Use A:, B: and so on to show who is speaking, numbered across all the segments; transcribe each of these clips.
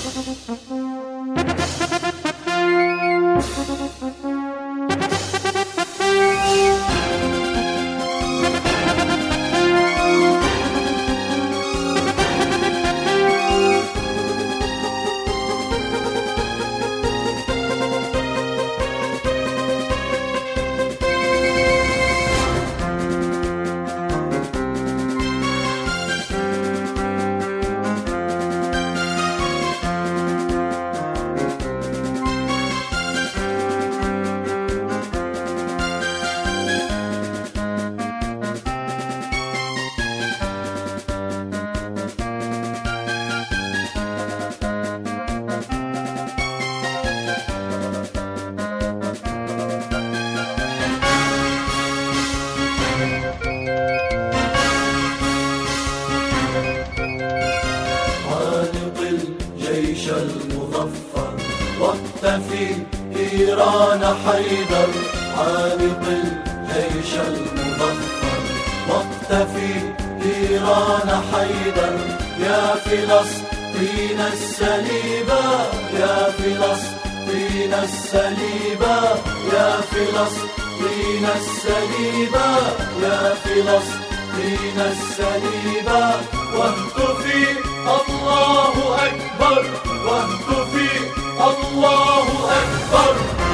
A: المظفر واختفي إيران حيدر، عانق الجيش المظفر واختفي إيران حيدر. يا فلسطين السليبة، يا فلسطين السليبة، يا فلسطين السليبة، يا فلسطين السليبة. واهتفي الله أكبر، واهتفي الله أكبر.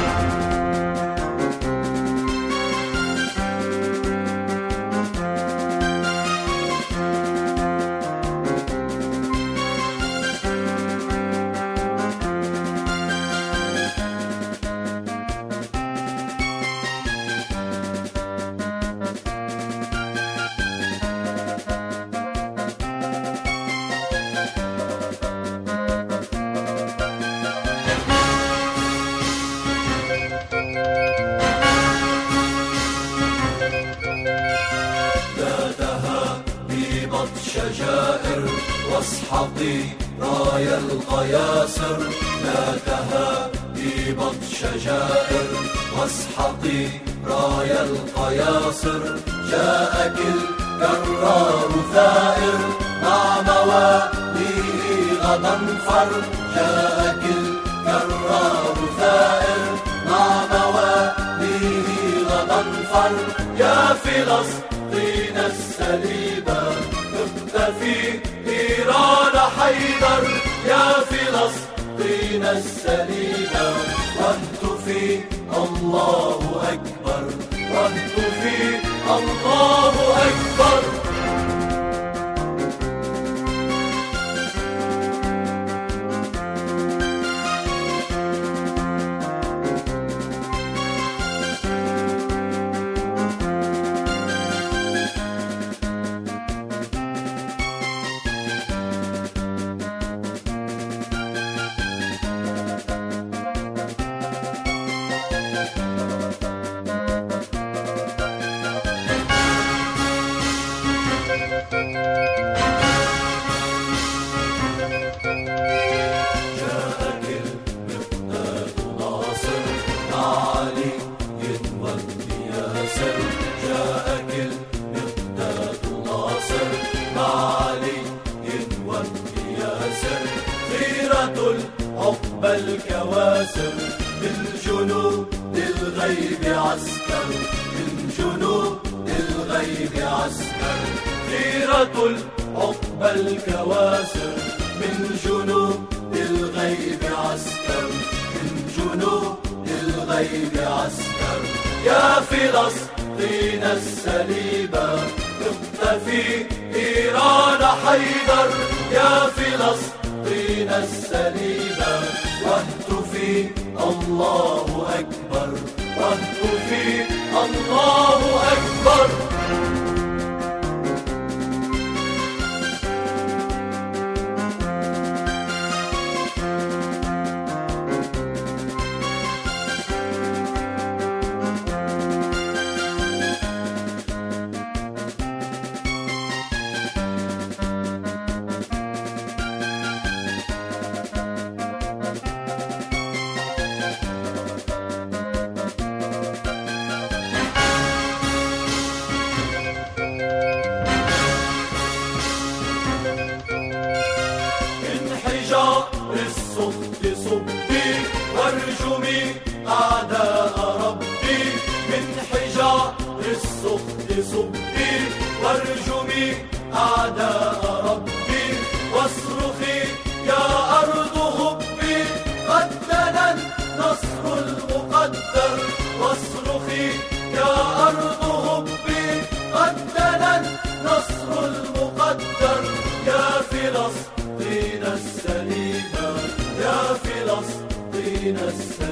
A: شجائر واسحقي راية القياسر، لا تهابي بطش شجائر واسحقي راية القياسر. جاءك الكرار ثائر مع مواليه غدا فر، جاءك الكرار ثائر مع مواليه غدا فر. يا فلسطين السليبة اختفي إيران حيدر، يا فلسطين السليبة واهتفي الله أكبر، واهتفي الله أكبر. عقبى الكواسر من جنود الغيب عسكر، من جنود الغيب عسكر. خيرة عقبى الكواسر من جنود الغيب عسكر، من جنود الغيب عسكر. يا فلسطين السليبة اختفي إيران حيدر، يا فلسطين السليبة واهتفي الله أكبر، واهتفي الله أكبر. السخط صبي وارجمي أعداء ربي، من حجار السخط صبي وارجمي أعداء ربي، واصرخي يا أرض هبي قد دنا النصر المقدر، واصرخي يا أرض هبي قد دنا النصر المقدر، يا فلسطين السليمة، يا فلسطين السليمة.